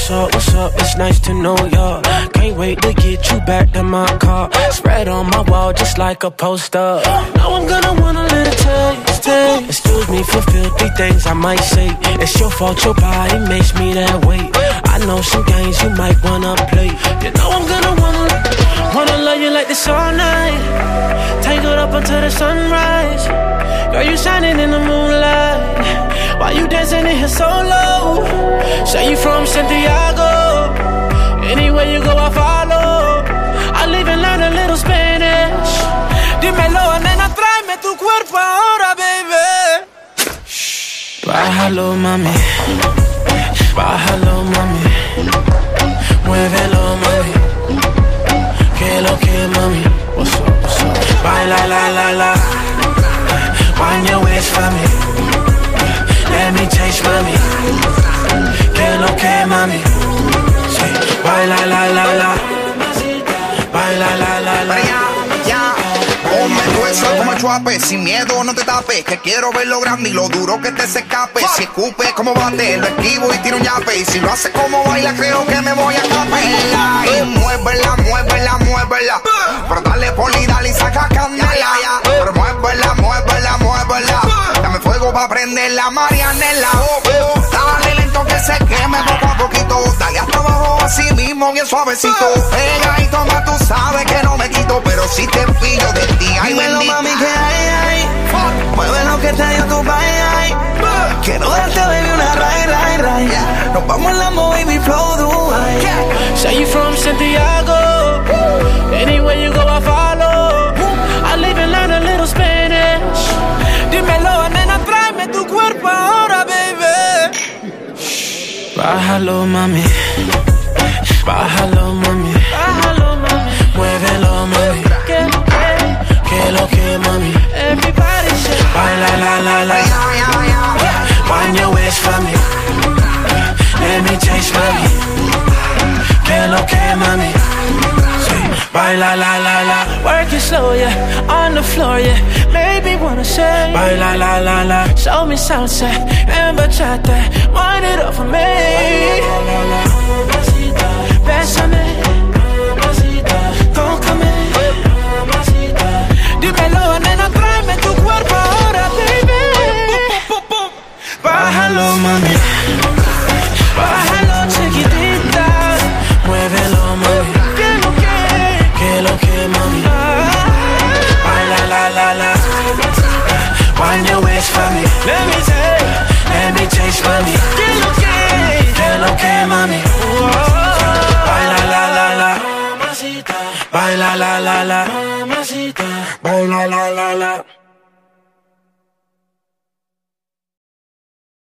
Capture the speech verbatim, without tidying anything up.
What's up, what's up, it's nice to know ya. Can't wait to get you back to my car. Spread on my wall just like a poster. Now I'm gonna want a little taste, taste. Excuse me for filthy things I might say. It's your fault your body makes me that way. I know some games you might wanna play. You know I'm gonna wanna Wanna love you like this all night. Take it up until the sunrise. Girl, you shining in the moonlight. Why you dancing in here so low? Say you from Santiago. Anywhere you go, I follow. I'll even learn a little Spanish. Dímelo, nena, tráeme tu cuerpo ahora, baby. Shh. Bájalo, mami. Bájalo, mami. Muévelo, mami. Que lo que, mami. What's up, what's up? Baila, la, la, la. Wind your waist for me. Let me taste, mami. Que lo que, mami. Say, baila, la, la, la. Baila, la, la, la. Ponme fuerza como chuape, sin miedo no te tapes. Que quiero ver lo grande y lo duro que te se escape. Si escupe como bate, lo esquivo y tiro un yape. Y si lo hace como baila, creo que me voy a capela. Y muévela, muévela, muévela. Pero dale poli, dale y saca candela. Pero muévela, muévela, muévela. Dame fuego pa' prender la Marianela. Oh, oh. Dale lento que se queme poco a poquito. Dale hasta abajo así mismo bien suavecito. Pega y toma, tú sabes que no me quito. Pero si te pillo de ti, ay bendita. Mami, que hay, hay. Mueve lo que te dio tu país, ay. Quiero darte, baby, una ray, ray, ray. Nos vamos en la baby flow, Dubai. Say you from Santiago. Anywhere you go, I follow. I'll even learn a little Spanish. Dímelo, nena, tráeme tu cuerpo ahora, baby. Bájalo, mami. Bájalo, mami. Bájalo, mami. Muévelo, mami. Que lo que, que lo que, mami. Everybody say, baila, la, la, la. Wind your waist for me. Let me taste, mami. Que lo que, mami. Say, baila, la, la, la. Work it slow, yeah. On the floor, yeah. Maybe wanna say, baila, la, la, la. Show me salsa and bachata. Wind it up for me. Bésame. Tócame. Dímelo, nena, tráeme tu cuerpo ahora, baby. Bájalo, mami. Bájalo, chiquitita. Muévelo, mami. Que lo que, que lo que, mami. Baila, la, la, la. Wind your waist for me. Let me take, let me taste, mami. Que lo que, que lo que, mami. Baila, la, la, la. Baila, la, la, la. Baila, la, la, la.